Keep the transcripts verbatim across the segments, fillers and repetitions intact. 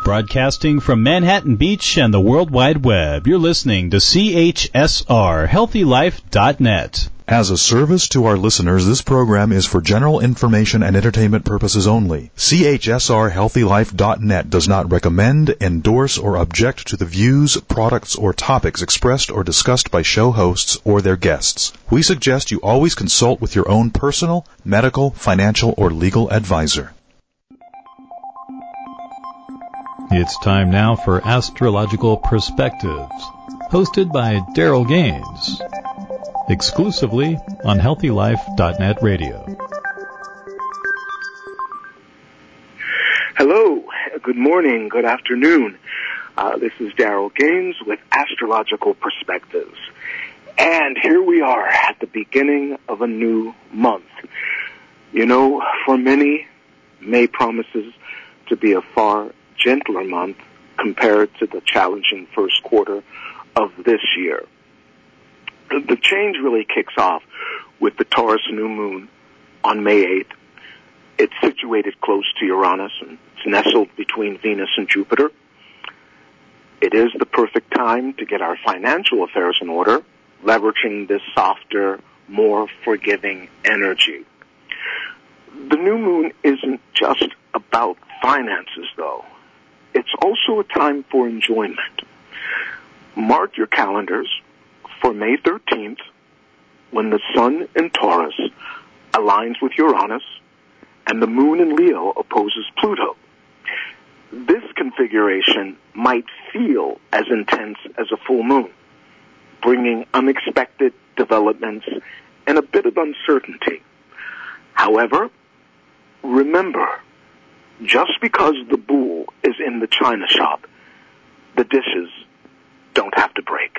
Broadcasting from Manhattan Beach and the World Wide Web, you're listening to C H S R Healthy Life dot net. As a service to our listeners, this program is for general information and entertainment purposes only. C H S R Healthy Life dot net does not recommend, endorse, or object to the views, products, or topics expressed or discussed by show hosts or their guests. We suggest you always consult with your own personal, medical, financial, or legal advisor. It's time now for Astrological Perspectives, hosted by Daryl Gaines, exclusively on Healthy Life dot net radio. Hello, good morning, good afternoon. Uh, this is Daryl Gaines with Astrological Perspectives. And here we are at the beginning of a new month. You know, for many, May promises to be a far gentler month compared to the challenging first quarter of this year. The change really kicks off with the Taurus new moon on May eighth. It's situated close to Uranus and it's nestled between Venus and Jupiter. It is the perfect time to get our financial affairs in order, leveraging this softer, more forgiving energy. The new moon isn't just about finances, though. It's also a time for enjoyment. Mark your calendars for May thirteenth, when the Sun in Taurus aligns with Uranus and the Moon in Leo opposes Pluto. This configuration might feel as intense as a full moon, bringing unexpected developments and a bit of uncertainty. However, remember, just because the bull is in the china shop, the dishes don't have to break.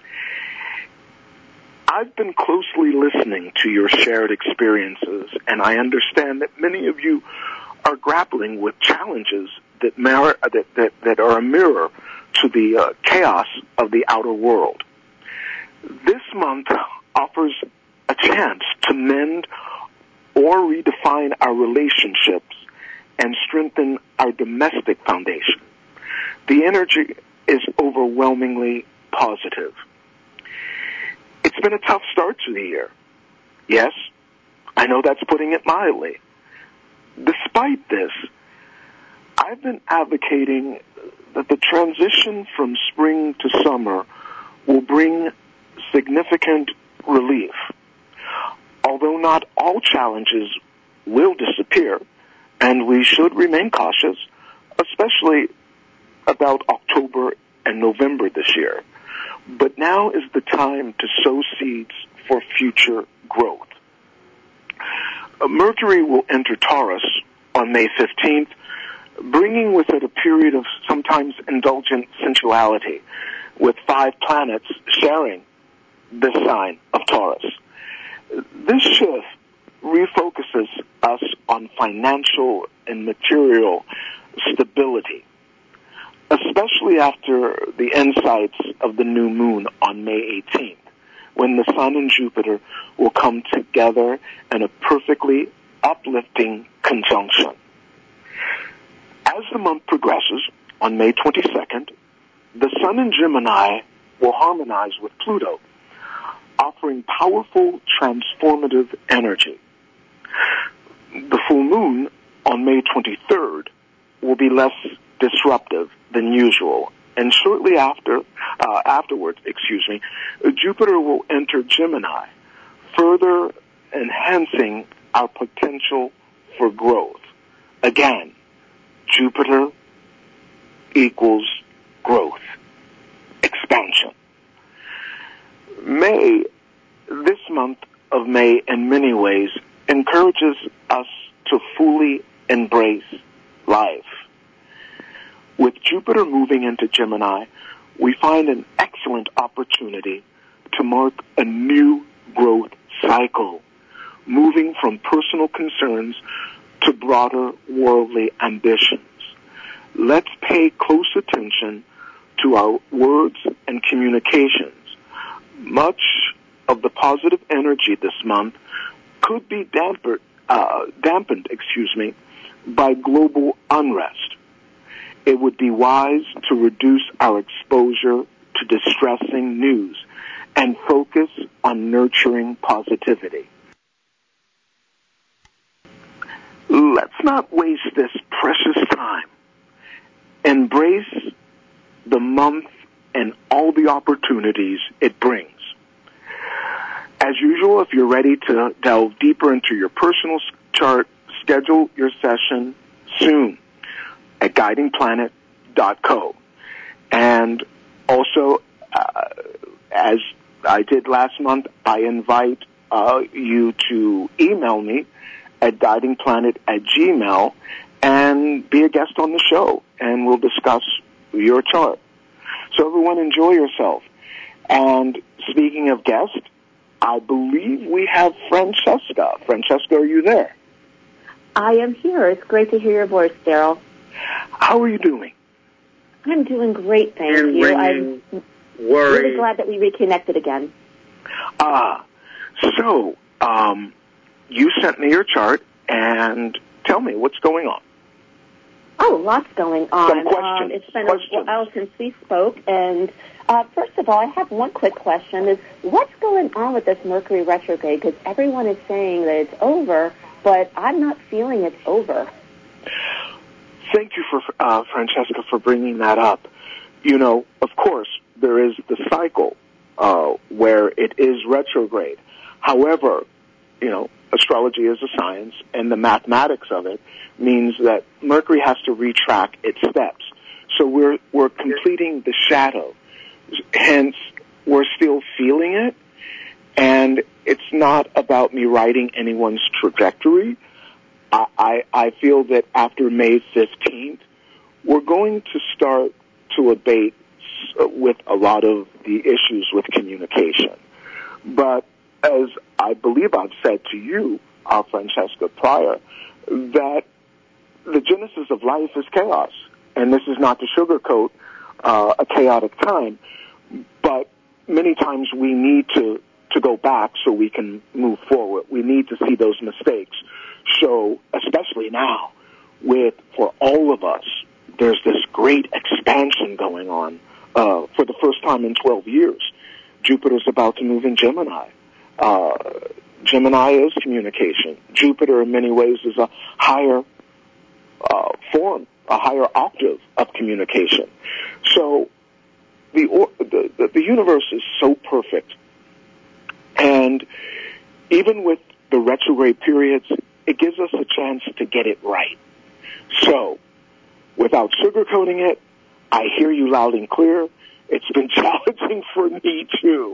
I've been closely listening to your shared experiences, and I understand that many of you are grappling with challenges that, mar- that, that, that are a mirror to the uh, chaos of the outer world. This month offers a chance to mend or redefine our relationships and strengthen our domestic foundation. The energy is overwhelmingly positive. It's been a tough start to the year. Yes, I know that's putting it mildly. Despite this, I've been advocating that the transition from spring to summer will bring significant relief. Although not all challenges will disappear, and we should remain cautious, especially about October and November this year. But now is the time to sow seeds for future growth. Mercury will enter Taurus on May fifteenth, bringing with it a period of sometimes indulgent sensuality, with five planets sharing this sign of Taurus. This shift refocuses us on financial and material stability, especially after the insights of the new moon on May eighteenth, when the Sun and Jupiter will come together in a perfectly uplifting conjunction. As the month progresses, on May twenty-second, the Sun in Gemini will harmonize with Pluto, offering powerful transformative energy. The full moon on May twenty-third will be less disruptive than usual, and shortly after, uh, afterwards, excuse me, Jupiter will enter Gemini, further enhancing our potential for growth. Again, Jupiter equals growth, expansion. May, this month of May, in many ways, encourages us to fully embrace life. With Jupiter moving into Gemini, we find an excellent opportunity to mark a new growth cycle, moving from personal concerns to broader worldly ambitions. Let's pay close attention to our words and communications. Much of the positive energy this month could be damper, uh, dampened, excuse me, by global unrest. it would be wise to reduce our exposure to distressing news and focus on nurturing positivity. Let's not waste this precious time. Embrace the month and all the opportunities it brings. As usual, if you're ready to delve deeper into your personal chart, schedule your session soon at guiding planet dot co. And also, uh, as I did last month, I invite uh, you to email me at guidingplanet at gmail and be a guest on the show, and we'll discuss your chart. So everyone, enjoy yourself. And speaking of guests, I believe we have Francesca. Francesca, are you there? I am here. It's great to hear your voice, Daryl. How are you doing? I'm doing great, thank and you. I'm worried. really glad that we reconnected again. Ah, uh, so um, you sent me your chart, and tell me what's going on. Oh, lots going on. Some questions. Um, it's been questions. a while since we spoke, and uh, first of all, I have one quick question: is what's going on with this Mercury retrograde? Because everyone is saying that it's over, but I'm not feeling it's over. Thank you for uh, Francesca for bringing that up. You know, of course, there is the cycle uh, where it is retrograde. However, you know, astrology is a science, and the mathematics of it means that Mercury has to retrack its steps. So we're we're completing the shadow. Hence, we're still feeling it, and it's not about me writing anyone's trajectory. I, I, I feel that after May fifteenth, we're going to start to abate with a lot of the issues with communication. But as I believe I've said to you, uh, Francesca, prior, that the genesis of life is chaos. And this is not to sugarcoat uh, a chaotic time, but many times we need to, to go back so we can move forward. We need to see those mistakes. So, especially now, with, for all of us, there's this great expansion going on uh, for the first time in twelve years. Jupiter's about to move in Gemini. Uh, Gemini is communication. Jupiter, in many ways, is a higher uh, form, a higher octave of communication. So the, or, the, the the universe is so perfect, and even with the retrograde periods, it gives us a chance to get it right. So, without sugarcoating it, I hear you loud and clear. It's been challenging for me too.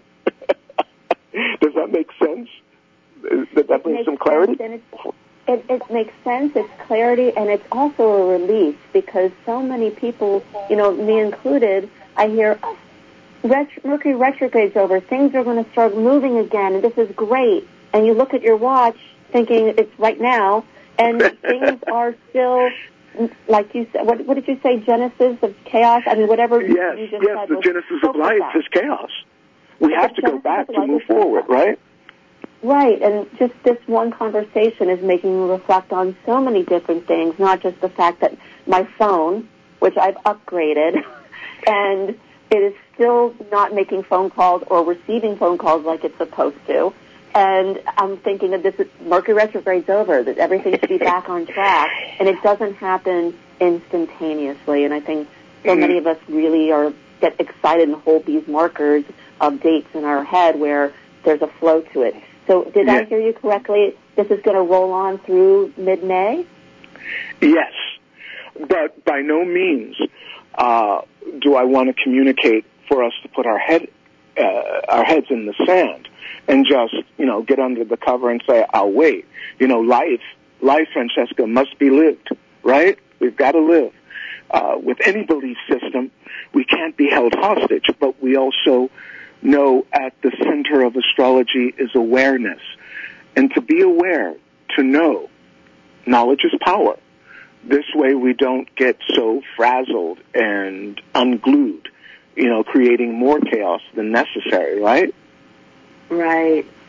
Does that make sense? Does that bring some clarity? It, it makes sense, it's clarity, and it's also a release, because so many people, you know, me included, I hear, oh, ret- Mercury retrograde's over, things are going to start moving again, and this is great. And you look at your watch thinking it's right now, and things are still, like you said, what, what did you say, genesis of chaos? I mean, whatever yes, you just yes, said. Yes, the genesis of life is chaos. We have to go back to move forward, right? Right, and just this one conversation is making me reflect on so many different things, not just the fact that my phone, which I've upgraded, and it is still not making phone calls or receiving phone calls like it's supposed to. And I'm thinking that this is, Mercury retrograde's over, that everything should be back on track, and it doesn't happen instantaneously. And I think so mm-hmm. many of us really are get excited and hold these markers of dates in our head where there's a flow to it. So did yes. I hear you correctly? This is going to roll on through mid-May? Yes, but by no means uh, do I want to communicate for us to put our head uh, our heads in the sand and just, you know, get under the cover and say, I'll wait. You know, life, life, Francesca, must be lived, right? We've got to live. Uh, with any belief system, we can't be held hostage, but we also know at the center of astrology is awareness. And to be aware, to know, knowledge is power. This way we don't get so frazzled and unglued, you know, creating more chaos than necessary, right? Right.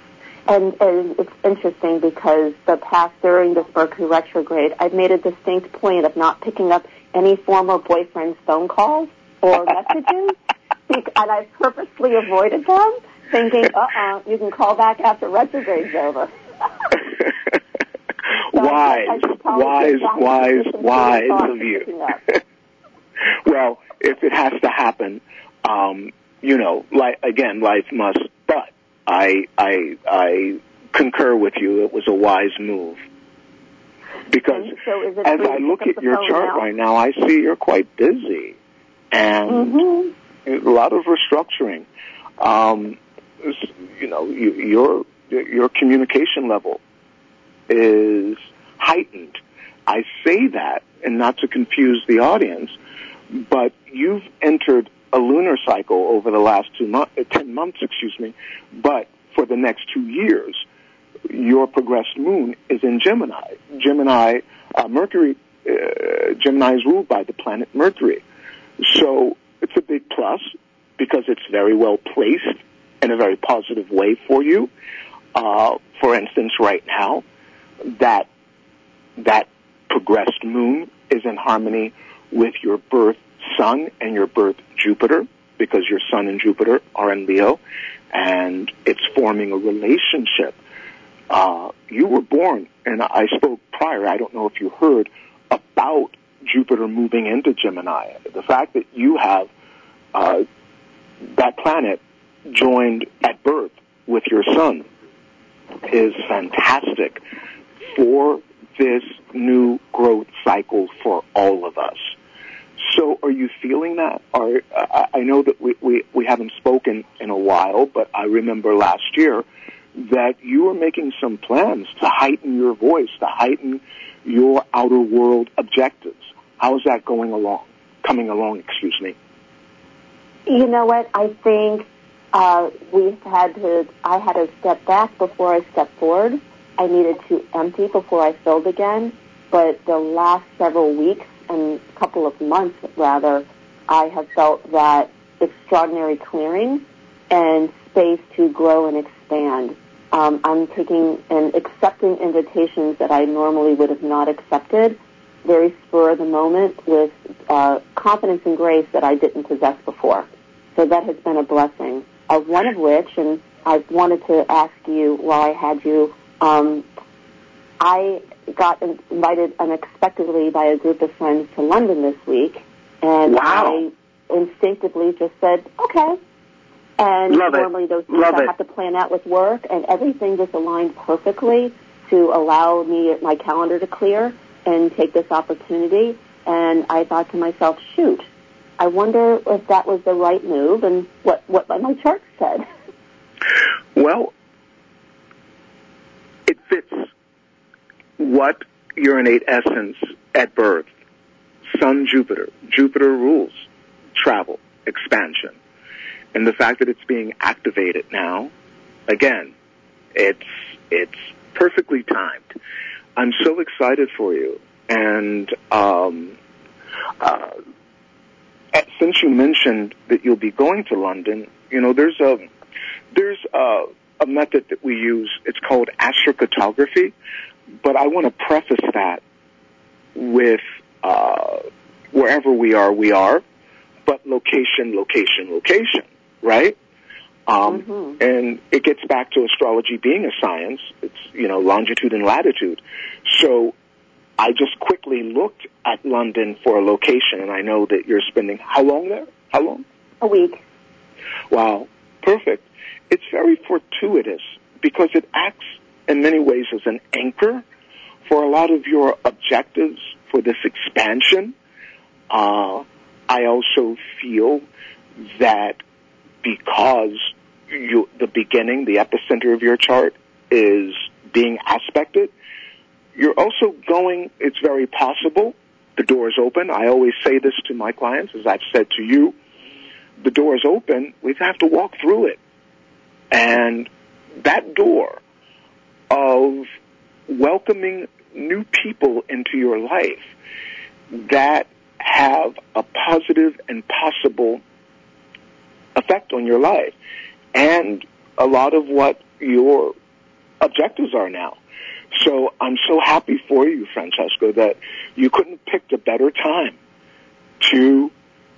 And, and it's interesting because the past, during this Mercury retrograde, I've made a distinct point of not picking up any former boyfriend's phone calls or messages, and I've purposely avoided them, thinking, uh-uh, you can call back after retrograde's over. So wise, wise, wise, wise of you. Well, if it has to happen, um, you know, like, again, life must, but I, I, I concur with you. It was a wise move. Because so is it as I look at your chart now? right now, I see you're quite busy. And mm-hmm. a lot of restructuring. Um, you know, you, your, your communication level is heightened. I say that, and not to confuse the audience, but you've entered a lunar cycle over the last two months, ten months, excuse me, but for the next two years, your progressed moon is in Gemini. Gemini, uh, Mercury, uh, Gemini is ruled by the planet Mercury. So it's a big plus because it's very well placed in a very positive way for you. Uh, for instance, right now, that that progressed moon is in harmony with your birth sun and your birth Jupiter, because your sun and Jupiter are in Leo, and it's forming a relationship. Uh, you were born, and I spoke prior, I don't know if you heard, about Jupiter moving into Gemini. The fact that you have uh, that planet joined at birth with your sun is fantastic for this new growth cycle for all of us. So are you feeling that? Or, uh, I know that we, we, we haven't spoken in a while, but I remember last year that you were making some plans to heighten your voice, to heighten your outer world objectives. How is that going along? Coming along, excuse me. You know what? I think uh, we had to, I had to step back before I stepped forward. I needed to empty before I filled again. But the last several weeks and couple of months, rather, I have felt that extraordinary clearing and space to grow and expand. Um, I'm taking and accepting invitations that I normally would have not accepted, very spur of the moment, with uh, confidence and grace that I didn't possess before. So that has been a blessing. Uh, one of which, and I wanted to ask you while I had you, um, I got invited unexpectedly by a group of friends to London this week, and wow. I instinctively just said, okay. And Love normally it. those things Love I it. have to plan out with work, and everything just aligned perfectly to allow me my calendar to clear and take this opportunity. And I thought to myself, shoot, I wonder if that was the right move and what, what my chart said. Well, it fits what your innate essence at birth. Sun, Jupiter. Jupiter rules travel, expansion. And the fact that it's being activated now, again, it's it's perfectly timed. I'm so excited for you. And um, uh, since you mentioned that you'll be going to London, you know, there's a there's a, a method that we use. It's called astrocartography. But I want to preface that with uh, wherever we are, we are, but location, location, location, right? Um, mm-hmm. And it gets back to astrology being a science. It's, you know, longitude and latitude. So I just quickly looked at London for a location, and I know that you're spending how long there? How long? A week. Wow, perfect. It's very fortuitous because it acts in many ways as an anchor for a lot of your objectives for this expansion. Uh, I also feel that because you, the beginning, the epicenter of your chart is being aspected, you're also going, it's very possible, the door is open. I always say this to my clients, as I've said to you, the door is open, we have to walk through it. And that door of welcoming new people into your life that have a positive and possible effect on your life. And a lot of what your objectives are now. So I'm so happy for you, Francesca, that you couldn't have picked a better time to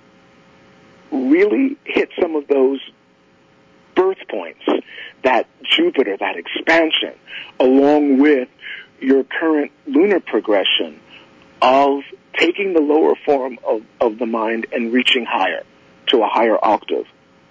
really hit some of those birth points, that Jupiter, that expansion, along with your current lunar progression of taking the lower form of, of the mind and reaching higher to a higher octave.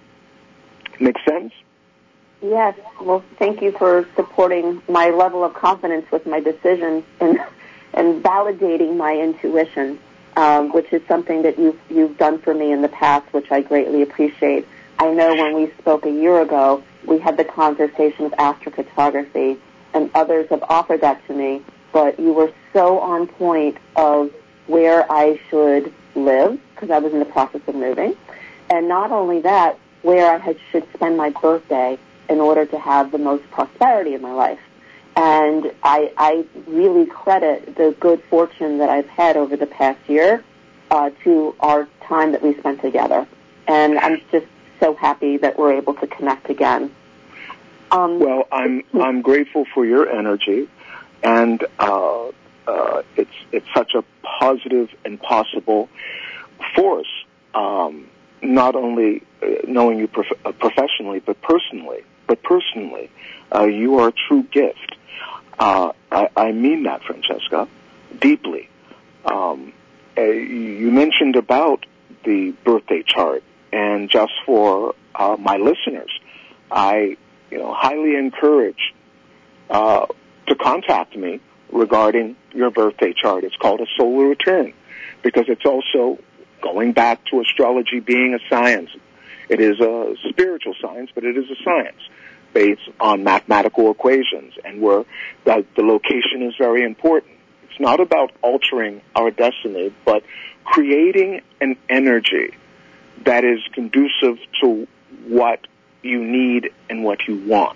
Make sense? Yes. Well, thank you for supporting my level of confidence with my decision and and validating my intuition, um, which is something that you've you've done for me in the past, which I greatly appreciate. I know when we spoke a year ago, we had the conversation of astrocartography, and others have offered that to me, but you were so on point of where I should live, because I was in the process of moving, and not only that, where I had, should spend my birthday in order to have the most prosperity in my life. And I, I really credit the good fortune that I've had over the past year uh, to our time that we spent together. And I'm just so happy that we're able to connect again. Um, well, I'm I'm grateful for your energy, and uh, uh, it's it's such a positive and possible force. Um, not only uh, knowing you prof- uh, professionally, but personally. But personally, uh, you are a true gift. Uh, I, I mean that, Francesca, deeply. Um, uh, you mentioned about the birthday chart, and just for uh, my listeners, I, you know, highly encourage uh, to contact me regarding your birthday chart. It's called a solar return because it's also going back to astrology being a science. It is a spiritual science, but it is a science based on mathematical equations, and where the, the location is very important. It's not about altering our destiny, but creating an energy that is conducive to what you need and what you want.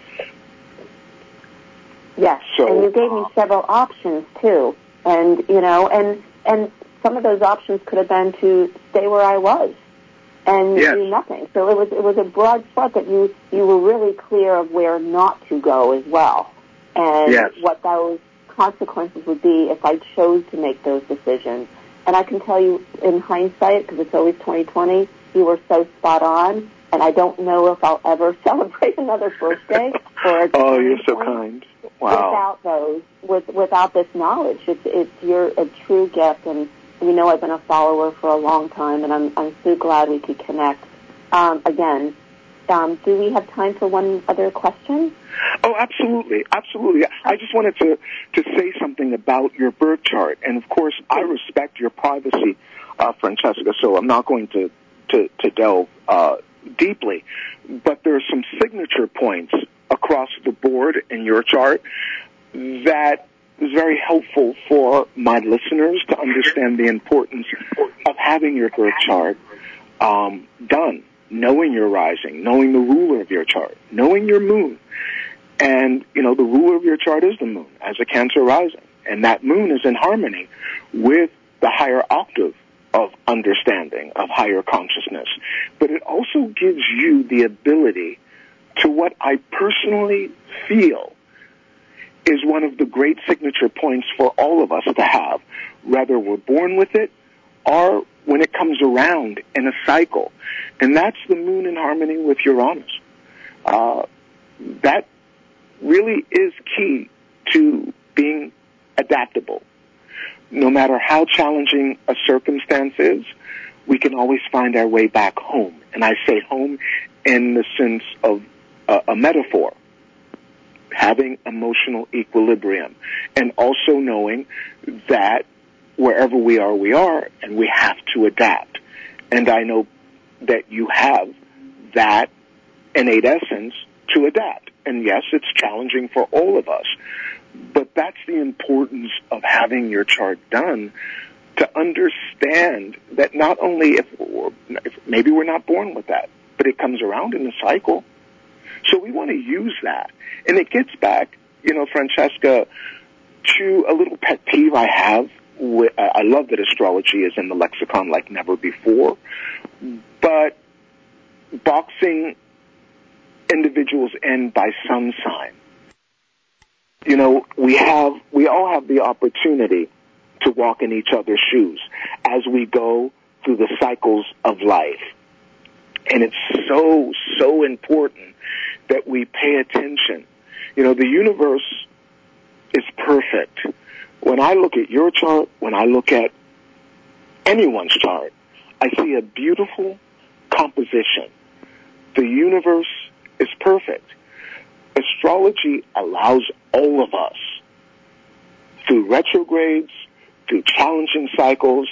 Yes, so, and you gave me several options, too. And, you know, and and some of those options could have been to stay where I was and yes. do nothing. So it was it was a broad stroke that you, you were really clear of where not to go as well, and yes. what those consequences would be if I chose to make those decisions. And I can tell you in hindsight, because it's always twenty twenty, you were so spot on, and I don't know if I'll ever celebrate another birthday or a oh, you're so kind. Wow. Without those, with, without this knowledge. It's, it's, you're a true gift, and you know I've been a follower for a long time, and I'm, I'm so glad we could connect. Um, again, um, do we have time for one other question? Oh, absolutely, absolutely. I just wanted to, to say something about your birth chart, and of course, I respect your privacy, uh, Francesca, so I'm not going to, to, to delve uh, deeply, but there are some signature points across the board in your chart that is very helpful for my listeners to understand the importance of having your birth chart um, done, knowing your rising, knowing the ruler of your chart, knowing your moon. And, you know, the ruler of your chart is the moon as a Cancer rising. And that moon is in harmony with the higher octave of understanding, of higher consciousness. But it also gives you the ability to what I personally feel is one of the great signature points for all of us to have, whether we're born with it or when it comes around in a cycle. And that's the moon in harmony with Uranus. Uh, that really is key to being adaptable. No matter how challenging a circumstance is, we can always find our way back home. And I say home in the sense of uh, a metaphor, having emotional equilibrium, and also knowing that wherever we are, we are, and we have to adapt. And I know that you have that innate essence to adapt. And yes, it's challenging for all of us, but that's the importance of having your chart done, to understand that not only if, if maybe we're not born with that, but it comes around in a cycle. So we want to use that. And it gets back, you know, Francesca, to a little pet peeve I have. With, uh, I love that astrology is in the lexicon like never before, but boxing individuals in by sun sign. you know, we have, we all have the opportunity to walk in each other's shoes as we go through the cycles of life. And it's so, so important that we pay attention. You know, the universe is perfect. When I look at your chart, when I look at anyone's chart, I see a beautiful composition. The universe is perfect. Astrology allows all of us, through retrogrades, through challenging cycles,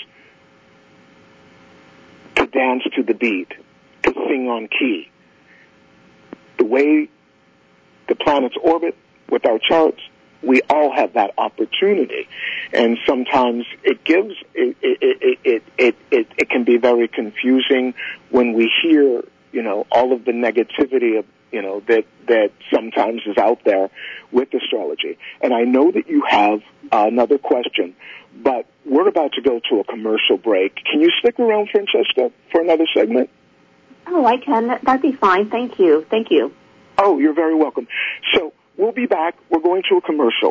to dance to the beat, to sing on key. The way the planets orbit with our charts, we all have that opportunity. And sometimes it gives, it, it, it, it, it, it, it can be very confusing when we hear, you know, all of the negativity of, you know, that, that sometimes is out there with astrology. And I know that you have uh, another question, but we're about to go to a commercial break. Can you stick around, Francesca, for another segment? Oh, I can. That'd be fine. Thank you. Thank you. Oh, you're very welcome. So we'll be back. We're going to a commercial.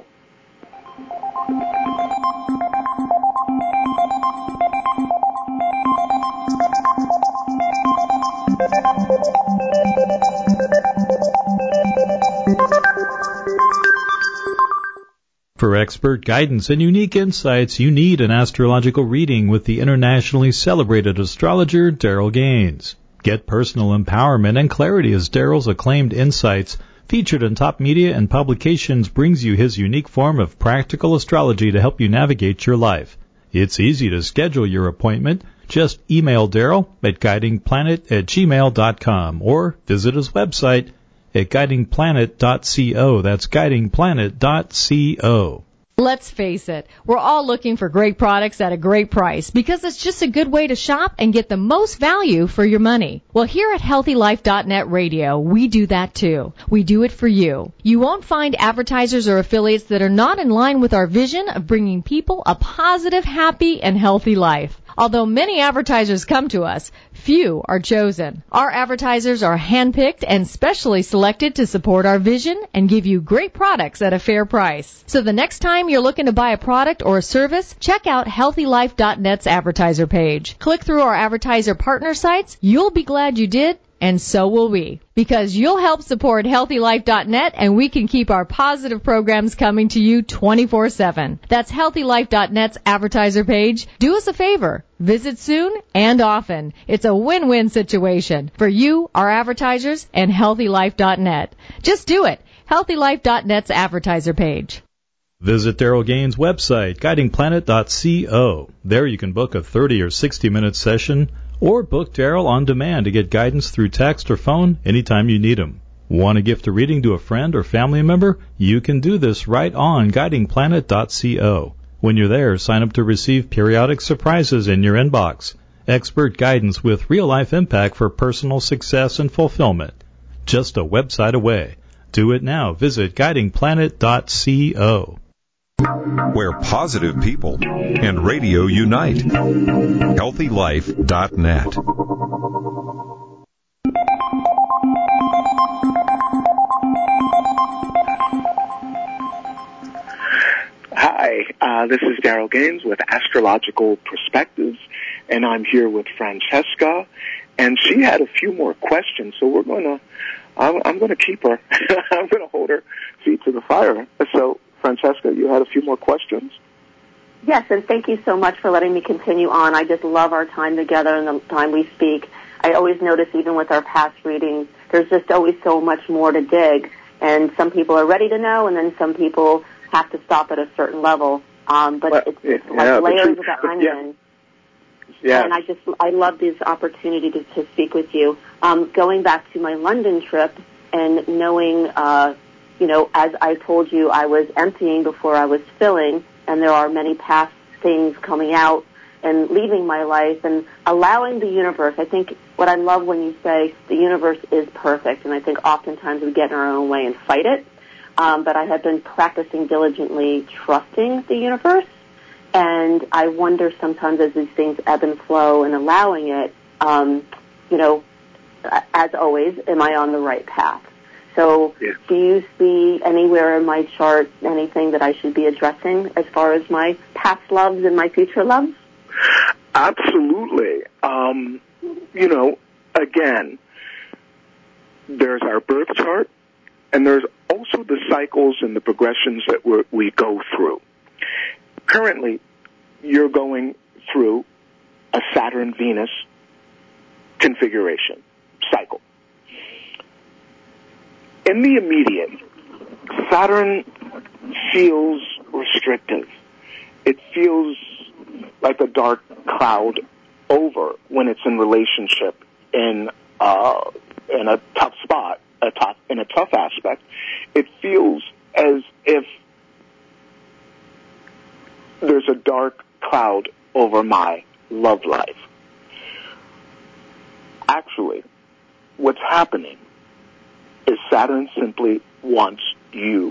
For expert guidance and unique insights, you need an astrological reading with the internationally celebrated astrologer Daryl Gaines. Get personal empowerment and clarity as Daryl's acclaimed insights, featured in top media and publications, brings you his unique form of practical astrology to help you navigate your life. It's easy to schedule your appointment. Just email Daryl at guiding planet at gmail dot com or visit his website at guiding planet dot co. That's guiding planet dot co. Let's face it, we're all looking for great products at a great price because it's just a good way to shop and get the most value for your money. Well, here at healthy life dot net Radio, we do that too. We do it for you. You won't find advertisers or affiliates that are not in line with our vision of bringing people a positive, happy, and healthy life. Although many advertisers come to us, few are chosen. Our advertisers are handpicked and specially selected to support our vision and give you great products at a fair price. So the next time you're looking to buy a product or a service, check out healthy life dot net's advertiser page. Click through our advertiser partner sites. You'll be glad you did, and so will we. Because you'll help support healthy life dot net, and we can keep our positive programs coming to you twenty-four seven. That's healthy life dot net's advertiser page. Do us a favor. Visit soon and often. It's a win-win situation for you, our advertisers, and healthy life dot net. Just do it. healthy life dot net's advertiser page. Visit Daryl Gaines' website, guiding planet dot co. There you can book a thirty or sixty minute session or book Daryl on demand to get guidance through text or phone anytime you need him. Want to gift a reading to a friend or family member? You can do this right on guiding planet dot co. When you're there, sign up to receive periodic surprises in your inbox. Expert guidance with real-life impact for personal success and fulfillment. Just a website away. Do it now. Visit guiding planet dot co. Where positive people and radio unite. healthy life dot net. Hi, uh, this is Daryl Gaines with Astrological Perspectives, and I'm here with Francesca, and she had a few more questions, so we're going to, I'm, I'm going to keep her. I'm going to hold her feet to the fire. So, Francesca, you had a few more questions? Yes, and thank you so much for letting me continue on. I just love our time together and the time we speak. I always notice, even with our past readings, there's just always so much more to dig, and some people are ready to know, and then some people have to stop at a certain level. Um, but well, it's, it's yeah, like layers of the onion. Yeah. Yeah. And I just, I love this opportunity to, to speak with you. Um, going back to my London trip and knowing, uh, you know, as I told you, I was emptying before I was filling, and there are many past things coming out and leaving my life and allowing the universe. I think what I love when you say the universe is perfect, and I think oftentimes we get in our own way and fight it. Um, but I have been practicing diligently trusting the universe, and I wonder sometimes as these things ebb and flow and allowing it, um, you know, as always, am I on the right path? So Yeah. do you see anywhere in my chart anything that I should be addressing as far as my past loves and my future loves? Absolutely. Um, you know, again, there's our birth chart, and there's also the cycles and the progressions that we're, we go through. Currently, you're going through a Saturn-Venus configuration cycle. In the immediate, Saturn feels restrictive. It feels like a dark cloud over when it's in relationship in uh, in a tough spot, a tough, in a tough aspect. It feels as if there's a dark cloud over my love life. Actually, what's happening is Saturn simply wants you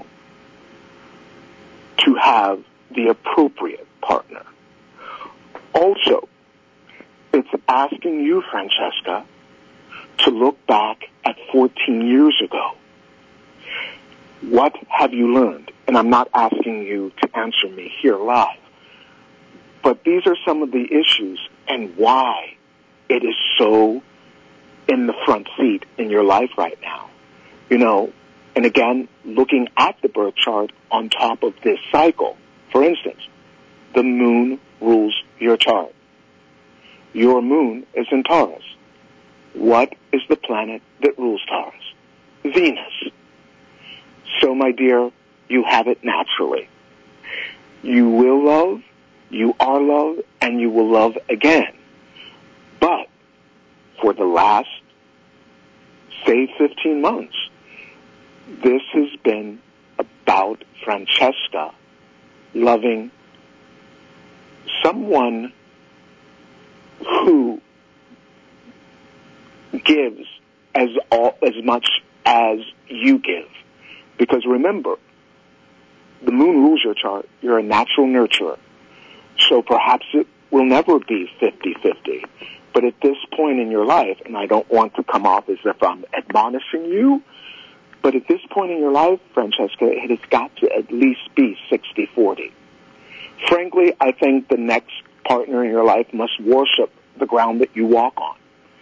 to have the appropriate partner. Also, it's asking you, Francesca, to look back at fourteen years ago. What have you learned? And I'm not asking you to answer me here live, but these are some of the issues and why it is so in the front seat in your life right now. You know, and again, looking at the birth chart on top of this cycle. For instance, the moon rules your chart. Your moon is in Taurus. What is the planet that rules Taurus? Venus. So, my dear, you have it naturally. You will love, you are loved, and you will love again. But for the last, say, fifteen months, this has been about Francesca loving someone who gives as all, as much as you give. Because remember, the moon rules your chart. You're a natural nurturer. So perhaps it will never be fifty-fifty. But at this point in your life, and I don't want to come off as if I'm admonishing you, but at this point in your life, Francesca, it has got to at least be sixty forty. Frankly, I think the next partner in your life must worship the ground that you walk on.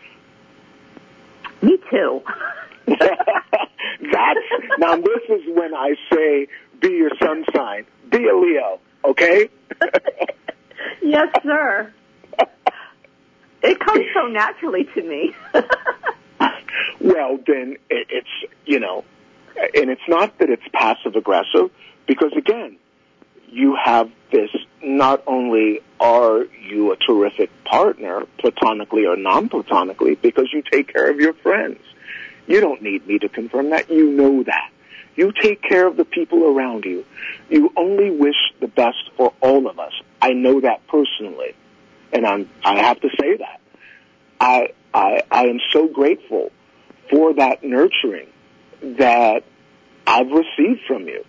Me too. That's, now this is when I say be your sun sign. Be a Leo, okay? Yes, sir. It comes so naturally to me. Well, then it, it's, you know, and it's not that it's passive aggressive, because again, you have this, not only are you a terrific partner, platonically or non-platonically, because you take care of your friends. You don't need me to confirm that. You know that. You take care of the people around you. You only wish the best for all of us. I know that personally, and I'm, I have to say that. I, I, I am so grateful for that nurturing that I've received from you.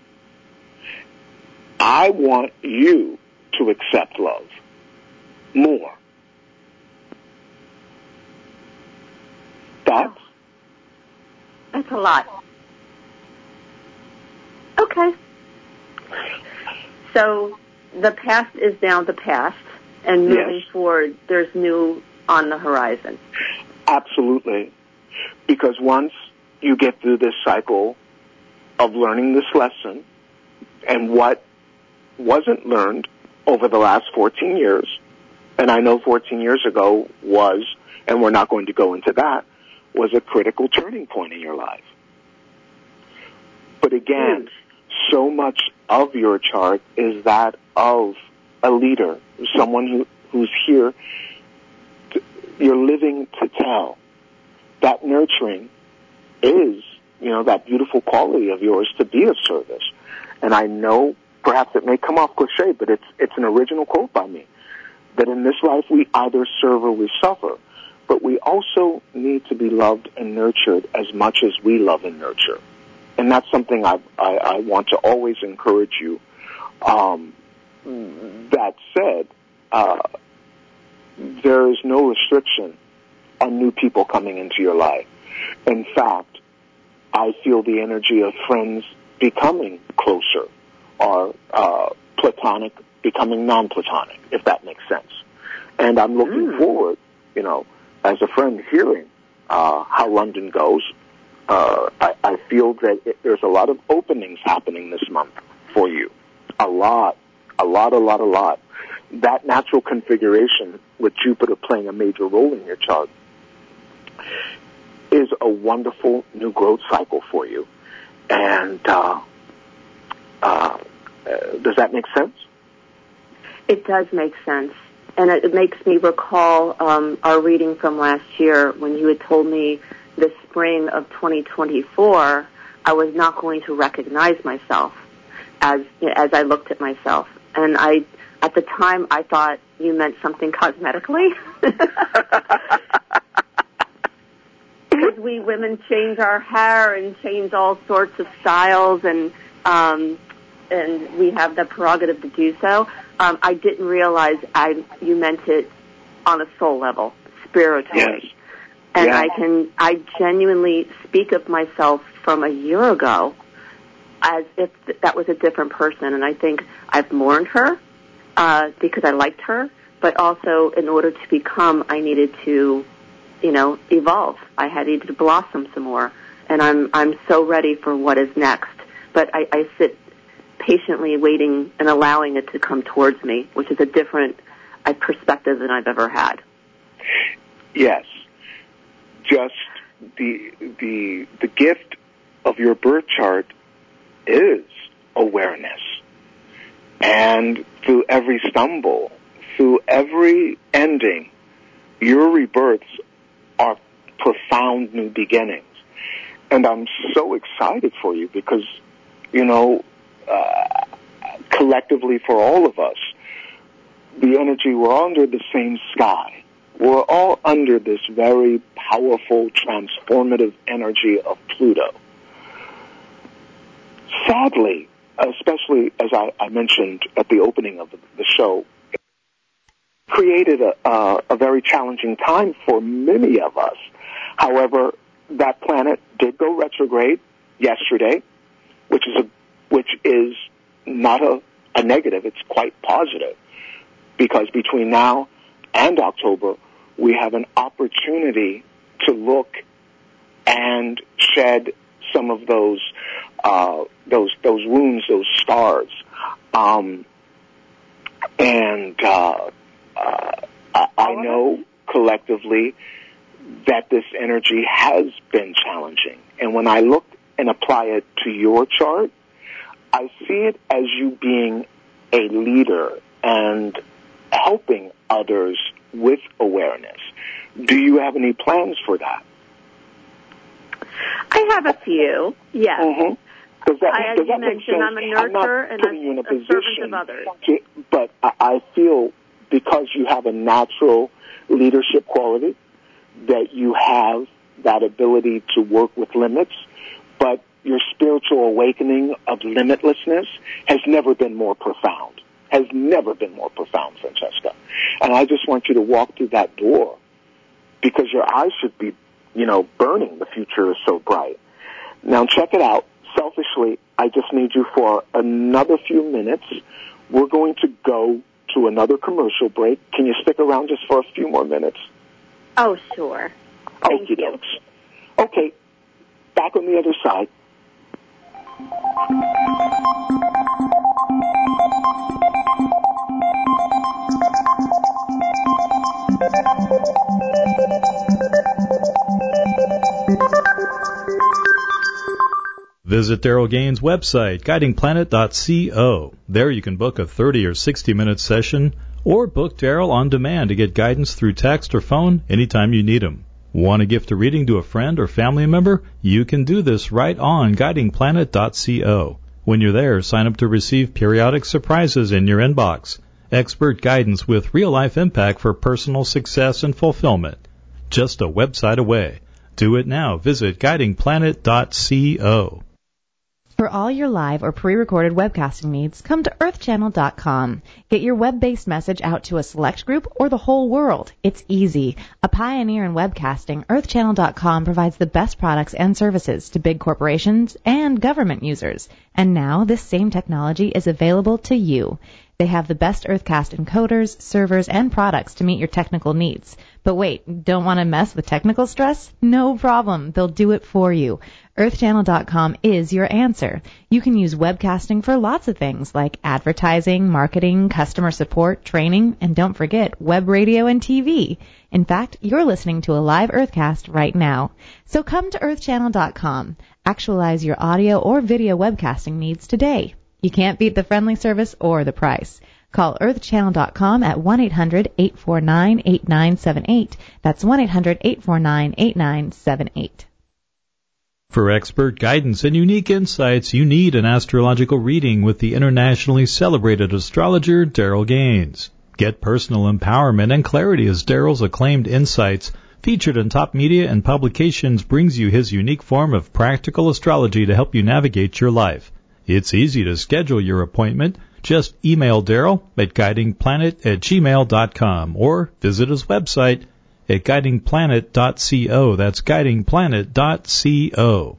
I want you to accept love more. That's That's a lot. Okay. So the past is now the past, and moving Yes. forward, there's new on the horizon. absolutely. Because once you get through this cycle of learning this lesson, and what wasn't learned over the last fourteen years, and I know fourteen years ago was, and we're not going to go into that, was a critical turning point in your life. But again, so much of your chart is that of a leader, someone who, who's here. To, you're living to tell. That nurturing is, you know, that beautiful quality of yours to be of service. And I know perhaps it may come off cliche, but it's it's an original quote by me, that in this life we either serve or we suffer. But we also need to be loved and nurtured as much as we love and nurture. And that's something I, I, I want to always encourage you. Um, that said, uh, there is no restriction on new people coming into your life. In fact, I feel the energy of friends becoming closer, or uh, platonic becoming non-platonic, if that makes sense. And I'm looking mm. forward, you know, as a friend, hearing uh, how London goes. Uh, I, I feel that it, there's a lot of openings happening this month for you. A lot, a lot, a lot, a lot. That natural configuration with Jupiter playing a major role in your chart is a wonderful new growth cycle for you. And uh, uh, uh, does that make sense? It does make sense. And it, it makes me recall um, our reading from last year when you had told me the spring of twenty twenty-four, I was not going to recognize myself as as I looked at myself. And I, at the time, I thought you meant something cosmetically. Because we women change our hair and change all sorts of styles, and um, and we have the prerogative to do so. Um, I didn't realize I you meant it on a soul level, spiritually. Yes. And yeah. I can I genuinely speak of myself from a year ago as if th- that was a different person. And I think I've mourned her uh, because I liked her, but also in order to become, I needed to, you know, evolve. I had needed to blossom some more. And I'm I'm so ready for what is next. But I, I sit patiently waiting and allowing it to come towards me, which is a different uh, perspective than I've ever had. Yes. Just the the the gift of your birth chart is awareness. And through every stumble, through every ending, your rebirths are profound new beginnings. And I'm so excited for you because, you know, uh, collectively for all of us, the energy, we're under the same sky. We're all under this very powerful, transformative energy of Pluto. Sadly, especially as I, I mentioned at the opening of the, the show, it created a, a, a very challenging time for many of us. However, that planet did go retrograde yesterday, which is a, which is not a, a negative. It's quite positive because between now and October, we have an opportunity to look and shed some of those uh, those those wounds, those scars, um, and uh, uh, I, I know collectively that this energy has been challenging. And when I look and apply it to your chart, I see it as you being a leader and helping others with awareness. Do you have any plans for that? I have a few, yes. Mm-hmm. Does that, I, as does you that make mentioned, sense? I'm a nurturer and putting you in a, a, a servant of others. To, but I, I feel because you have a natural leadership quality, that you have that ability to work with limits, but your spiritual awakening of limitlessness has never been more profound. Has never been more profound, Francesca. And I just want you to walk through that door because your eyes should be, you know, burning. The future is so bright. Now check it out. Selfishly, I just need you for another few minutes. We're going to go to another commercial break. Can you stick around just for a few more minutes? Oh, sure. Thank Okie dokes. Okay, back on the other side. Visit Daryl Gaines' website, guiding planet dot co. There you can book a thirty or sixty minute session or book Daryl on demand to get guidance through text or phone anytime you need him. Want to gift a reading to a friend or family member? You can do this right on guiding planet dot co. When you're there, sign up to receive periodic surprises in your inbox. Expert guidance with real-life impact for personal success and fulfillment. Just a website away. Do it now. Visit guiding planet dot co. For all your live or pre-recorded webcasting needs, come to earth channel dot com. Get your web-based message out to a select group or the whole world. It's easy. A pioneer in webcasting, earth channel dot com provides the best products and services to big corporations and government users. And now this same technology is available to you. They have the best Earthcast encoders, servers, and products to meet your technical needs. But wait, don't want to mess with technical stress? No problem. They'll do it for you. earth channel dot com is your answer. You can use webcasting for lots of things like advertising, marketing, customer support, training, and don't forget web radio and T V. In fact, you're listening to a live Earthcast right now. So come to earth channel dot com. Actualize your audio or video webcasting needs today. You can't beat the friendly service or the price. Call earth channel dot com at one eight hundred eight four nine eight nine seven eight. That's one eight hundred eight four nine eight nine seven eight. For expert guidance and unique insights, you need an astrological reading with the internationally celebrated astrologer Daryl Gaines. Get personal empowerment and clarity as Daryl's acclaimed insights, featured in top media and publications, brings you his unique form of practical astrology to help you navigate your life. It's easy to schedule your appointment. Just email Daryl at guiding planet at gmail dot com or visit his website at guiding planet dot co. That's guiding planet dot co.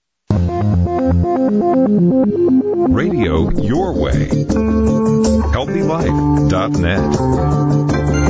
Radio your way. healthy life dot net.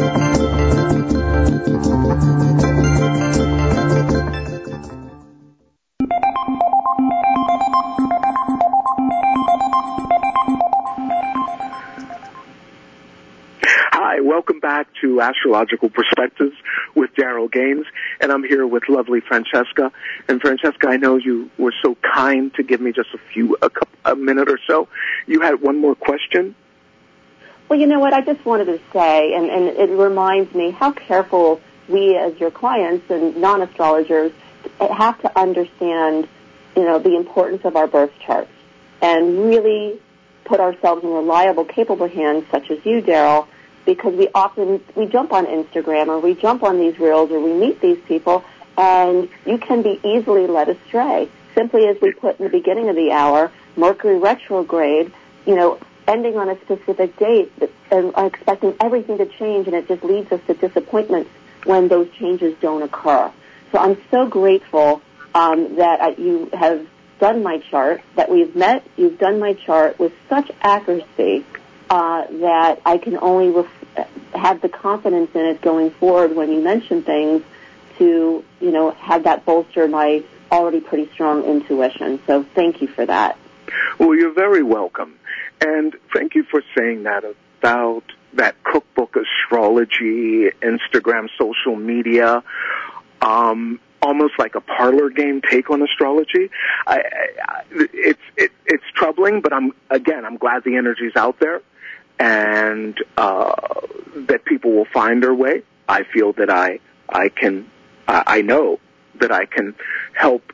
Welcome back to Astrological Perspectives with Daryl Gaines, and I'm here with lovely Francesca. And Francesca, I know you were so kind to give me just a few, a, couple, a minute or so. You had one more question? Well, you know what, I just wanted to say, and, and it reminds me how careful we as your clients and non-astrologers have to understand, you know, the importance of our birth charts and really put ourselves in reliable, capable hands such as you, Daryl, because we often, we jump on Instagram or we jump on these reels or we meet these people, and you can be easily led astray. Simply as we put in the beginning of the hour, Mercury retrograde, you know, ending on a specific date and expecting everything to change, and it just leads us to disappointments when those changes don't occur. So I'm so grateful um, that uh, you have done my chart, that we've met, you've done my chart with such accuracy uh, that I can only ref- have the confidence in it going forward when you mention things to, you know, have that bolster my already pretty strong intuition. So thank you for that. Well, you're very welcome. And thank you for saying that about that cookbook astrology, Instagram, social media, um, almost like a parlor game take on astrology. I, I, it's it, it's troubling, but I'm again, I'm glad the energy's out there, and uh, that people will find their way. I feel that I I can uh, I know that I can help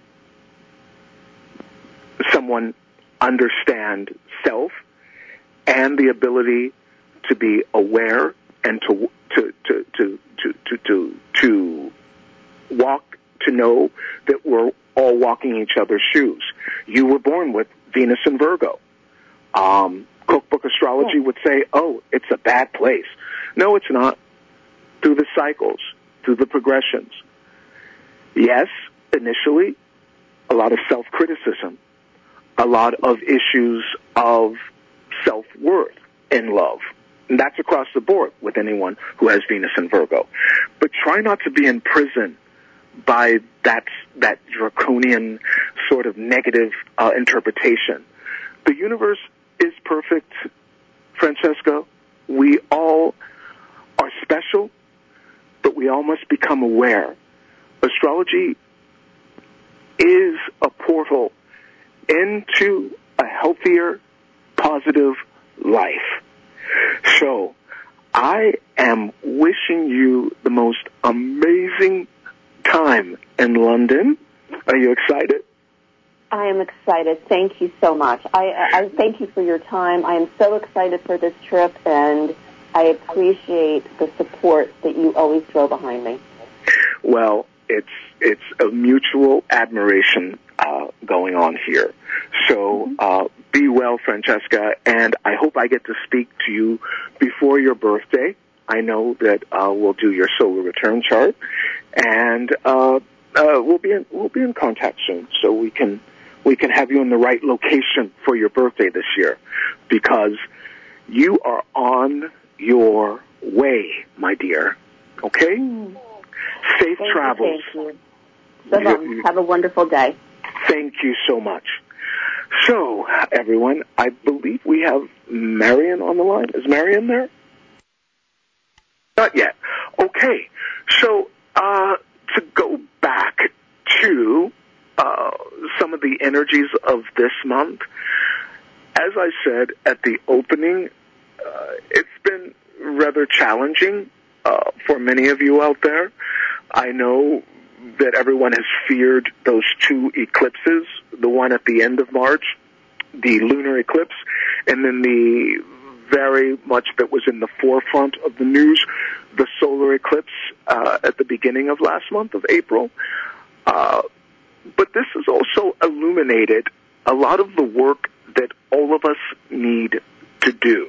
someone understand self and the ability to be aware and to to to to to to to, to walk, to know that we're all walking each other's shoes. You were born with Venus in Virgo. Um, cookbook astrology would say, oh, it's a bad place. No, it's not. Through the cycles, through the progressions. Yes, initially, a lot of self-criticism, a lot of issues of self-worth in love. And that's across the board with anyone who has Venus in Virgo. But try not to be imprisoned by that that draconian sort of negative uh, interpretation. The universe is perfect, Francesca. We all are special, but we all must become aware. Astrology is a portal into a healthier, positive life. So I am wishing you the most amazing time in London. Are you excited? I am excited. Thank you so much. I, I thank you for your time. I am so excited for this trip, and I appreciate the support that you always throw behind me. Well, it's it's a mutual admiration uh, going on here. So uh, be well, Francesca, and I hope I get to speak to you before your birthday. I know that uh, we'll do your solar return chart, and uh, uh, we'll be in, we'll be in contact soon, so we can we can have you in the right location for your birthday this year, because you are on your way, my dear. Okay? Mm. Safe Thank travels. You, thank you. So long. Have a wonderful day. Thank you so much. So, everyone, I believe we have Marion on the line. Is Marion there? Not yet. Okay. So, uh, to go back to uh, some of the energies of this month, as I said at the opening, uh, it's been rather challenging uh, for many of you out there. I know that everyone has feared those two eclipses, the one at the end of March, the lunar eclipse, and then the very much that was in the forefront of the news, the solar eclipse uh, at the beginning of last month of April. Uh, but this has also illuminated a lot of the work that all of us need to do.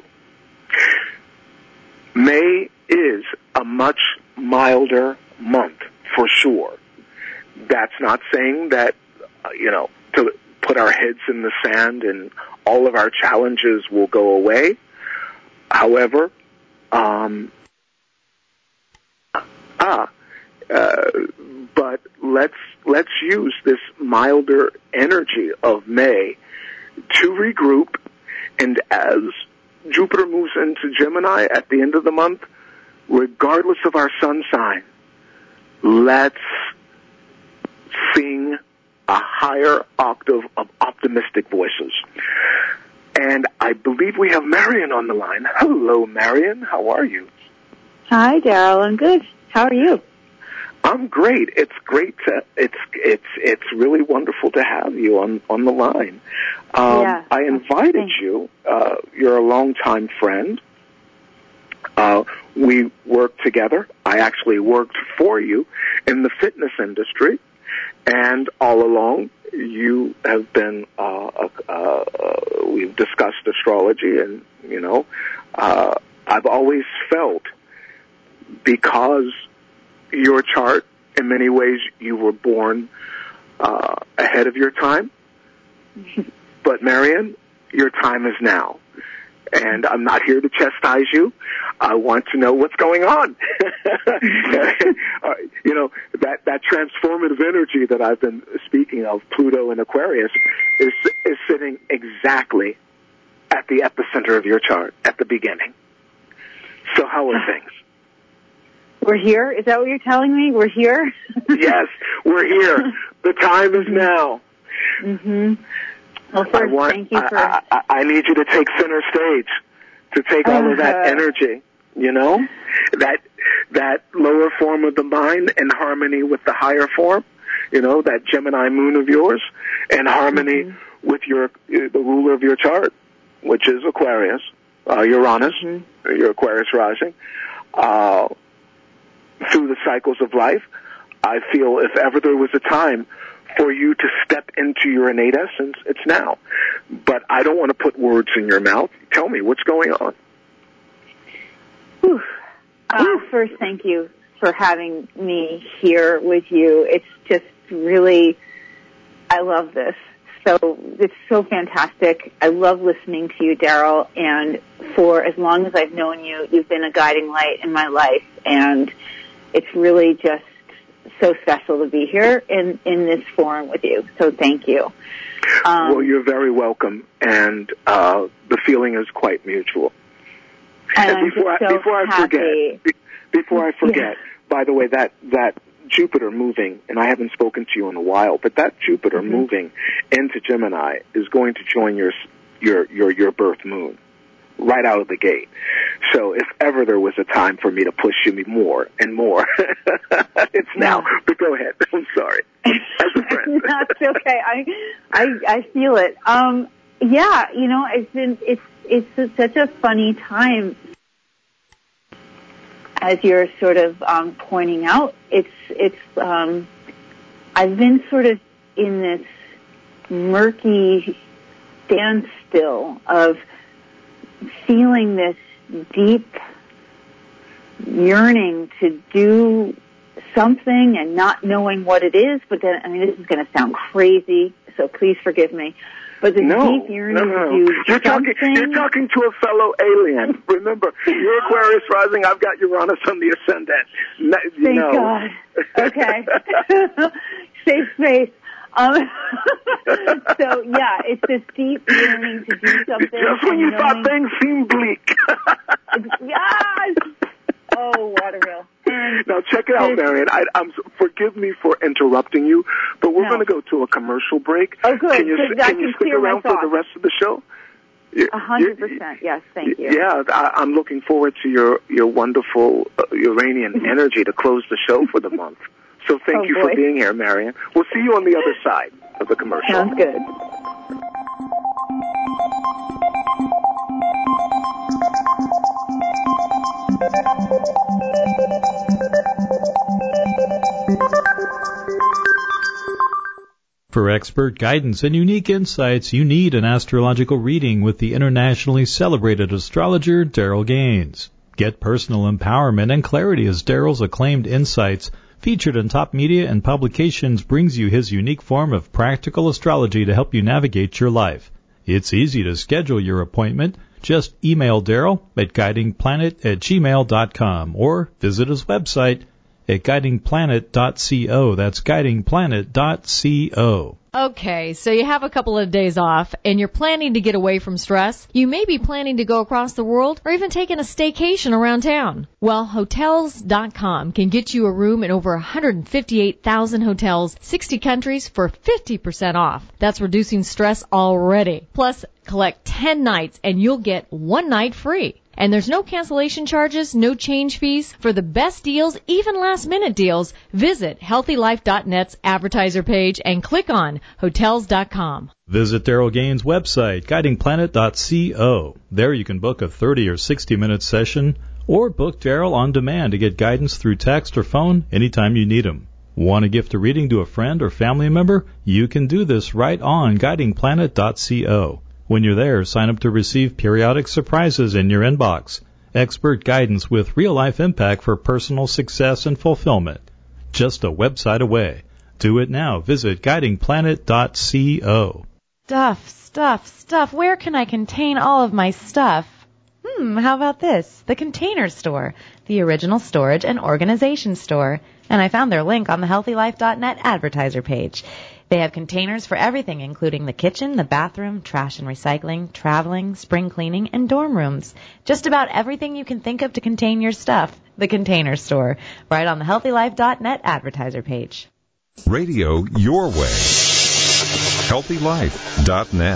May is a much milder month, for sure. That's not saying that, uh, you know, to put our heads in the sand and all of our challenges will go away. However, um, ah, uh, but let's let's use this milder energy of May to regroup, and as Jupiter moves into Gemini at the end of the month, regardless of our sun sign, let's sing a higher octave of optimistic voices. And I believe we have Marion on the line. Hello, Marion. How are you? Hi, Daryl. I'm good. How are you? I'm great. It's great to, it's, it's, it's really wonderful to have you on, on the line. Um, yeah. I invited you. Uh, you're a longtime friend. Uh, we worked together. I actually worked for you in the fitness industry. And all along, you have been, uh, uh, uh, we've discussed astrology, and, you know, uh, I've always felt, because your chart, in many ways, you were born uh, ahead of your time. But, Marion, your time is now. And I'm not here to chastise you. I want to know what's going on. uh, you know, that, that transformative energy that I've been speaking of, Pluto and Aquarius, is, is sitting exactly at the epicenter of your chart, at the beginning. So how are things? We're here? Is that what you're telling me? We're here? Yes, we're here. The time is now. Mm-hmm. Well, first, I want, thank you for... I, I, I need you to take center stage, to take all of that energy, you know, that that lower form of the mind in harmony with the higher form, you know, that Gemini moon of yours, in harmony mm-hmm. with your the ruler of your chart, which is Aquarius, uh, Uranus, mm-hmm. your Aquarius rising, uh, through the cycles of life. I feel if ever there was a time for you to step into your innate essence, it's now. But I don't want to put words in your mouth. Tell me, what's going on? Whew. Uh, first, thank you for having me here with you. It's just really, I love this. So it's so fantastic. I love listening to you, Daryl. And for as long as I've known you, you've been a guiding light in my life. And it's really just so special to be here in, in this forum with you. So thank you. Um, well, you're very welcome, and uh, the feeling is quite mutual. And, and I'm before just I, so before I happy. forget, be, before I forget, yeah. by the way, that that Jupiter moving, and I haven't spoken to you in a while, but that Jupiter mm-hmm. moving into Gemini is going to join your your your your birth moon right out of the gate. So if ever there was a time for me to push you more and more, it's now. Yeah. But go ahead. I'm sorry. As a friend. That's okay. I, I, I feel it. Um, yeah, you know, it's been, it's, it's such a funny time. As you're sort of, um, pointing out, it's, it's, um, I've been sort of in this murky standstill of feeling this deep yearning to do something and not knowing what it is. But then, I mean, this is going to sound crazy, so please forgive me. But the no, deep yearning no, no. to do you're something. talking, you're talking to a fellow alien. Remember, you're Aquarius rising. I've got Uranus on the ascendant. No, Thank no. God. Okay. Safe space. Um, so yeah, it's this deep yearning to do something. Just when you knowing, thought things seemed bleak. Yes. Oh, Waterville. And now check it out, this, Marian. I, I'm forgive me for interrupting you, but we're no. going to go to a commercial break. Oh, good. Can you, Good. can I you can stick clear my around for thoughts. the rest of the show? A hundred percent. Yes, thank you. Yeah, I, I'm looking forward to your your wonderful uh, Uranian energy to close the show for the month. So thank oh, you boy. for being here, Marian. We'll see you on the other side of the commercial. Sounds good. For expert guidance and unique insights, you need an astrological reading with the internationally celebrated astrologer Daryl Gaines. Get personal empowerment and clarity as Daryl's acclaimed insights, featured in top media and publications, brings you his unique form of practical astrology to help you navigate your life. It's easy to schedule your appointment. Just email Daryl at guiding planet at gmail dot com or visit his website at guiding planet dot co. That's guiding planet dot co. Okay, so you have a couple of days off and you're planning to get away from stress. You may be planning to go across the world or even taking a staycation around town. Well, Hotels dot com can get you a room in over one hundred fifty-eight thousand hotels, sixty countries for fifty percent off. That's reducing stress already. Plus, collect ten nights and you'll get one night free. And there's no cancellation charges, no change fees. For the best deals, even last-minute deals, visit healthy life dot net's advertiser page and click on Hotels dot com. Visit Daryl Gaines' website, guiding planet dot co. There you can book a thirty or sixty minute session or book Daryl on demand to get guidance through text or phone anytime you need him. Want to gift a reading to a friend or family member? You can do this right on guiding planet dot co. When you're there, sign up to receive periodic surprises in your inbox. Expert guidance with real-life impact for personal success and fulfillment. Just a website away. Do it now. Visit guiding planet dot co. Stuff, stuff, stuff. Where can I contain all of my stuff? Hmm, how about this? The Container Store, the original storage and organization store. And I found their link on the healthy life dot net advertiser page. They have containers for everything, including the kitchen, the bathroom, trash and recycling, traveling, spring cleaning, and dorm rooms. Just about everything you can think of to contain your stuff. The Container Store, right on the healthy life dot net advertiser page. Radio your way. healthy life dot net.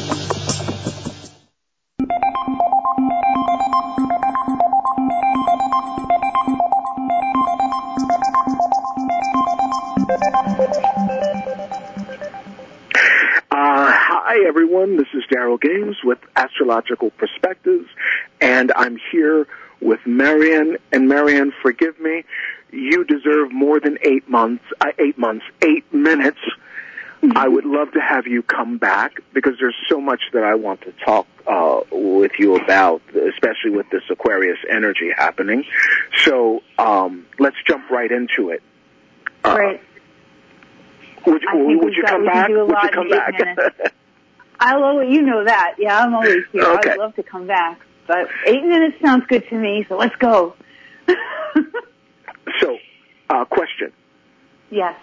Hi, everyone. This is Daryl Gaines with Astrological Perspectives, and I'm here with Marian. And Marian, forgive me, you deserve more than eight months, uh, eight months, eight minutes. Mm-hmm. I would love to have you come back because there's so much that I want to talk uh, with you about, especially with this Aquarius energy happening. So um, let's jump right into it. Uh, Great. Would you, would you got, come back? Would you come back? I'll, you know that. Yeah, I'm always here. Okay. I'd love to come back. But eight minutes sounds good to me, so let's go. So, uh, question. Yes.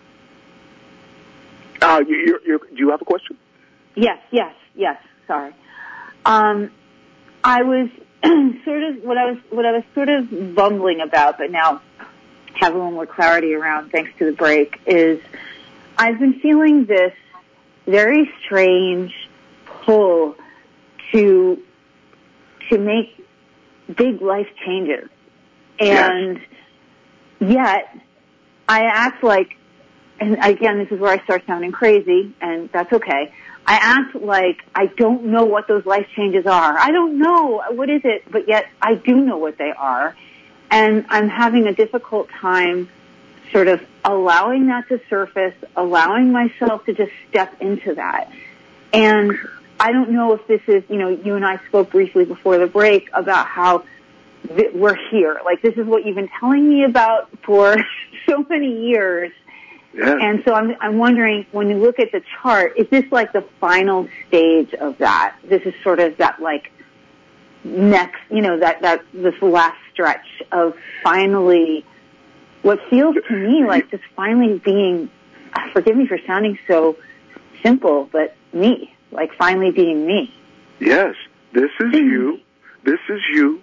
Uh, you, you're, you're, do you have a question? Yes, yes, yes. Sorry. Um, I was sort of what I was what I was sort of bumbling about, but now have a little more clarity around thanks to the break. Is I've been feeling this very strange pull to to make big life changes, and yes. yet I act like. And again, this is where I start sounding crazy, and that's okay. I act like I don't know what those life changes are. I don't know what is it, but yet I do know what they are. And I'm having a difficult time sort of allowing that to surface, allowing myself to just step into that. And I don't know if this is, you know, you and I spoke briefly before the break about how th- we're here. Like, this is what you've been telling me about for so many years. Yeah. And so I'm, I'm wondering, when you look at the chart, is this like the final stage of that? This is sort of that, like, next, you know, that, that, this last stretch of finally, what feels to me like just finally being, forgive me for sounding so simple, but me, like finally being me. Yes, this is you. This is you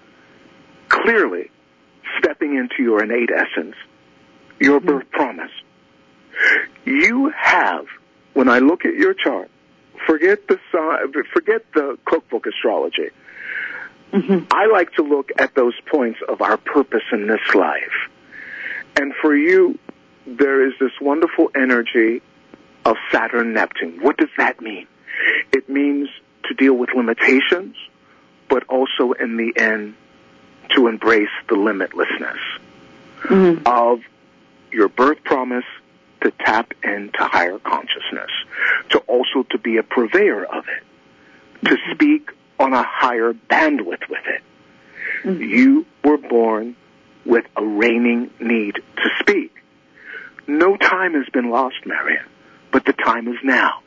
clearly stepping into your innate essence, your mm-hmm. birth promise. You have, when I look at your chart, forget the forget the cookbook astrology. Mm-hmm. I like to look at those points of our purpose in this life. And for you, there is this wonderful energy of Saturn Neptune. What does that mean? It means to deal with limitations, but also in the end to embrace the limitlessness mm-hmm. of your birth promise, to tap into higher consciousness, to also to be a purveyor of it, to speak on a higher bandwidth with it. Mm-hmm. You were born with a reigning need to speak. No time has been lost, Marian, but the time is now.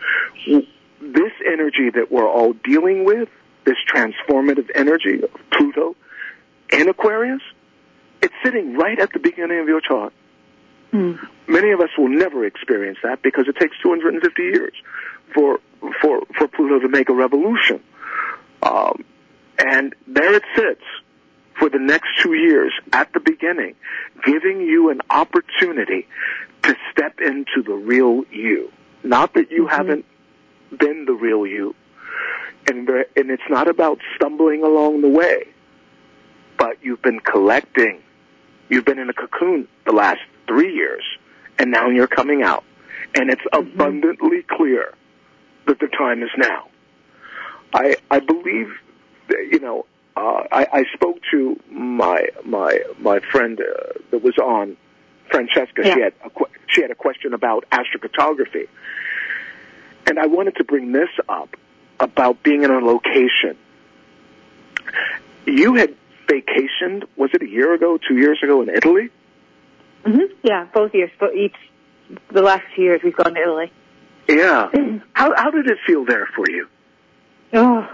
This energy that we're all dealing with, this transformative energy of Pluto in Aquarius, it's sitting right at the beginning of your chart. Mm. Many of us will never experience that because it takes two hundred fifty years for for for Pluto to make a revolution. Um, and there it sits for the next two years at the beginning, giving you an opportunity to step into the real you. Not that you mm-hmm. haven't been the real you, and there, and it's not about stumbling along the way, but you've been collecting. You've been in a cocoon the last three years, and now you're coming out, and it's mm-hmm. abundantly clear that the time is now. I I believe that, you know, uh, I, I spoke to my my my friend uh, that was on, Francesca. Yeah. She had a she had a question about astrocartography, and I wanted to bring this up about being in a location. You had vacationed, was it a year ago, two years ago in Italy? Mm-hmm. Yeah, both years. But each the last two years we've gone to Italy. Yeah. how how did it feel there for you? Oh.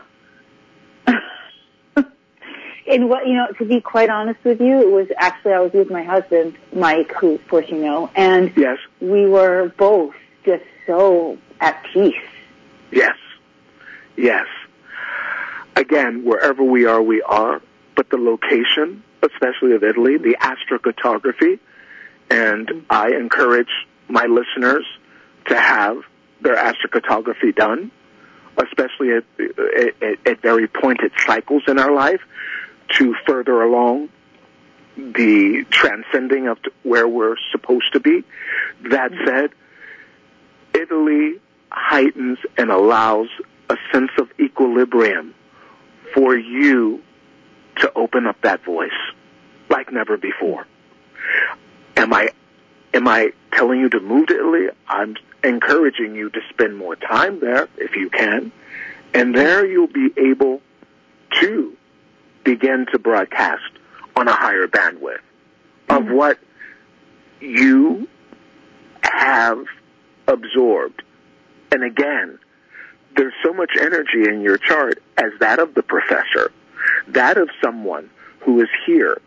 And what, you know, to be quite honest with you, it was actually, I was with my husband, Mike, who, of course, you know, and yes. we were both just so at peace. Yes. Yes. Again, wherever we are, we are, but the location, especially of Italy, the astrocartography, and mm-hmm. I encourage my listeners to have their astrocartography done, especially at, at, at very pointed cycles in our life, to further along the transcending of where we're supposed to be. That said, Italy heightens and allows a sense of equilibrium for you to open up that voice like never before. Am I, am I telling you to move to Italy? I'm encouraging you to spend more time there if you can, and there you'll be able to begin to broadcast on a higher bandwidth of mm-hmm. what you have absorbed. And again, there's so much energy in your chart as that of the professor, that of someone who is here.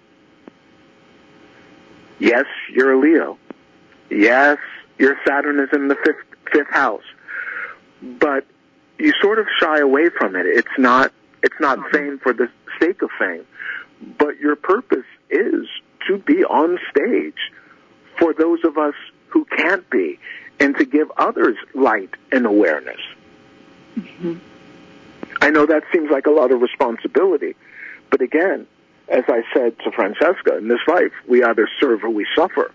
Yes, you're a Leo. Yes, your Saturn is in the fifth, fifth house. But you sort of shy away from it. It's not, it's not fame for the sake of fame. But your purpose is to be on stage for those of us who can't be, and to give others light and awareness. Mm-hmm. I know that seems like a lot of responsibility, but again, as I said to Francesca, in this life, we either serve or we suffer.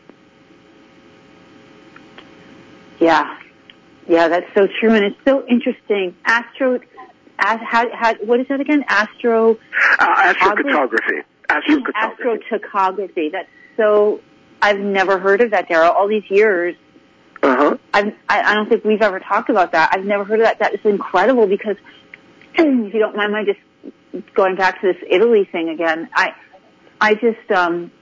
Yeah. Yeah, that's so true, and it's so interesting. Astro, as, how, how, what is that again? Astro... Uh, astrocartography. Astrocartography. Astrocartography. That's so... I've never heard of that, Daryl. All these years, Uh-huh. I've, I, I don't think we've ever talked about that. I've never heard of that. That is incredible because, if you don't mind my just going back to this Italy thing again, I, I just, um,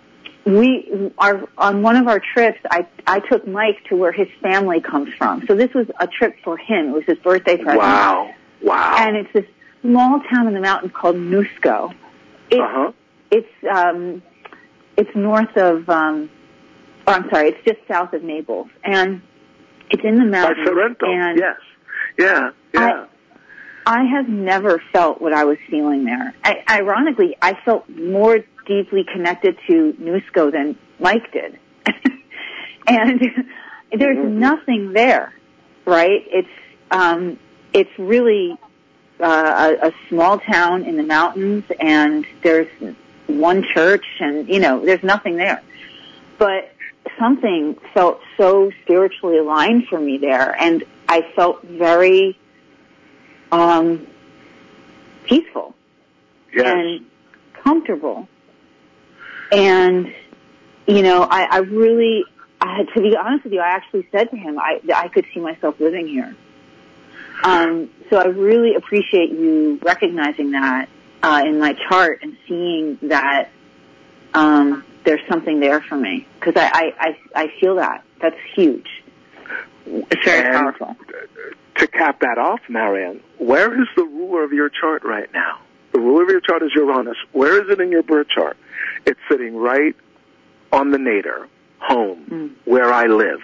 we are, on one of our trips, I, I took Mike to where his family comes from. So this was a trip for him. It was his birthday present. Wow. Wow. And it's this small town in the mountains called Nusco. It's, uh-huh. It's, um, it's north of, um, oh, I'm sorry, it's just south of Naples. And it's in the mountains. By Sorrento, and yes. Yeah, yeah. I, I have never felt what I was feeling there. I, ironically, I felt more deeply connected to Nusco than Mike did. And there's mm-hmm. nothing there, right? It's, um, it's really uh, a, a small town in the mountains, and there's one church, and, you know, there's nothing there. But something felt so spiritually aligned for me there, and I felt very um, peaceful yes. and comfortable. And, you know, I, I really, I had, to be honest with you, I actually said to him, I, I could see myself living here. Um, so I really appreciate you recognizing that uh, in my chart and seeing that um, there's something there for me, because I, I, I, I feel that. That's huge. It's very and powerful. To cap that off, Marianne, where is the ruler of your chart right now? The ruler of your chart is Uranus. Where is it in your birth chart? It's sitting right on the nadir, home, mm. where I live.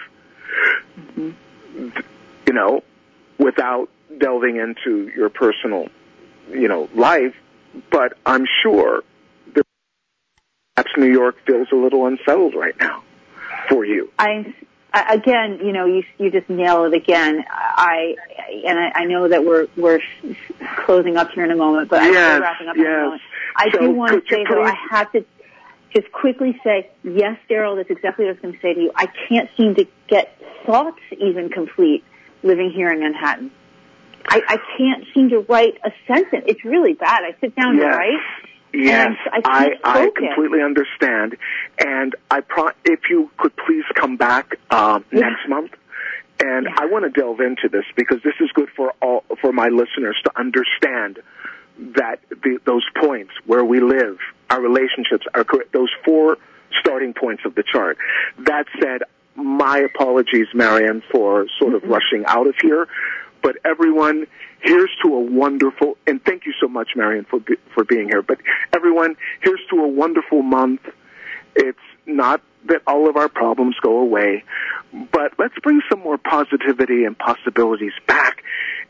Mm-hmm. You know, without delving into your personal, you know, life, but I'm sure that perhaps New York feels a little unsettled right now for you. I, again, you know, you you just nail it again. I and I, I know that we're we're closing up here in a moment, but yes, I'm wrapping up yes. in a moment. I so do want to say though, please... I have to just quickly say, yes, Daryl, that's exactly what I was going to say to you. I can't seem to get thoughts even complete living here in Manhattan. I, I can't seem to write a sentence. It's really bad. I sit down yes. to write. Yes, I, I, I completely it. understand. And I pro- if you could please come back um, yeah. next month. And yeah. I want to delve into this because this is good for all for my listeners to understand that the, those points where we live, our relationships, are those four starting points of the chart. That said, my apologies, Marianne, for sort of mm-hmm. rushing out of here. But everyone, here's to a wonderful, and thank you so much, Marianne, for be, for being here. But everyone, here's to a wonderful month. It's not that all of our problems go away, but let's bring some more positivity and possibilities back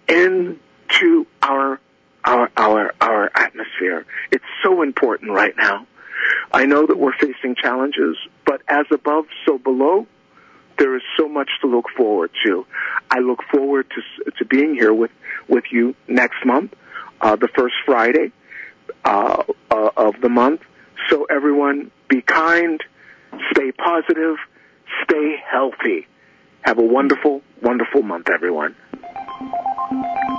into our our our our atmosphere. It's so important right now. I know that we're facing challenges, but as above, so below. There is so much to look forward to. I look forward to to being here with, with you next month, uh, the first Friday uh, uh, of the month. So everyone, be kind, stay positive, stay healthy. Have a wonderful, wonderful month, everyone.